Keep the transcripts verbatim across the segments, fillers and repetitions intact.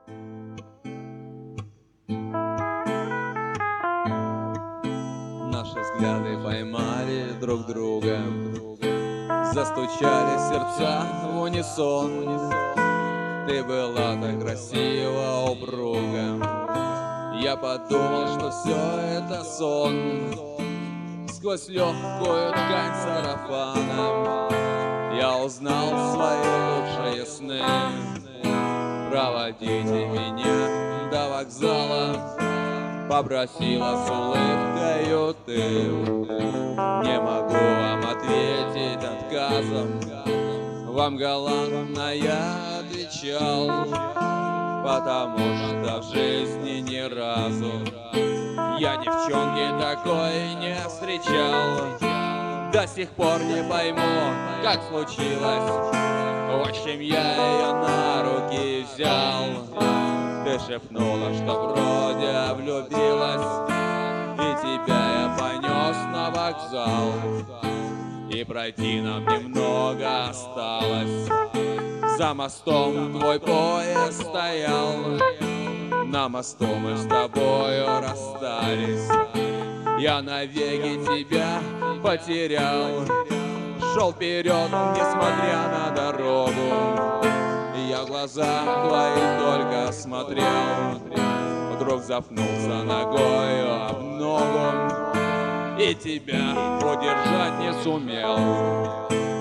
Наши взгляды поймали друг друга, застучали сердца в унисон. Ты была так красива, упруга. Я подумал, что все это сон. Сквозь легкую ткань сарафана я узнал свои лучшие сны. Проводите меня до вокзала, попросила с улыбкою ты. Не могу вам ответить отказом, вам галантно я отвечал, потому что в жизни ни разу я девчонки такой не встречал. До сих пор не пойму, как случилось. В общем, я ее на руки взял. Ты шепнула, что вроде влюбилась, и тебя я понес на вокзал. И пройти нам немного осталось. За мостом твой поезд стоял. На мосту мы с тобою расстались. Я навеки тебя потерял. Шел вперед, несмотря на дорогу. Я в глаза твои только смотрел. Вдруг запнулся ногою об ногу и тебя удержать не сумел.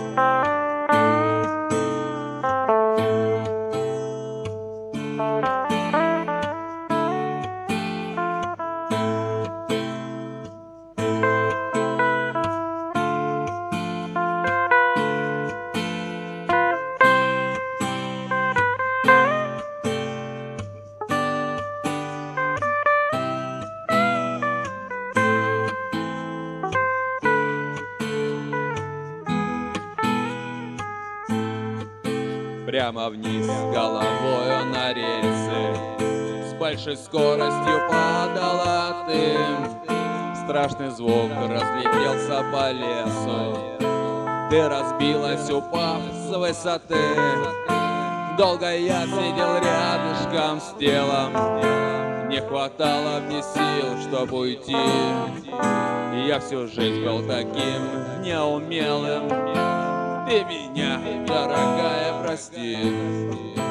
Прямо вниз головою на рельсы с большой скоростью падала ты. Страшный звук разлетелся по лесу. Ты разбилась, упав с высоты. Долго я сидел рядышком с телом. Не хватало мне сил, чтоб уйти. Я всю жизнь был таким неумелым. Ты меня, дорогая, прости.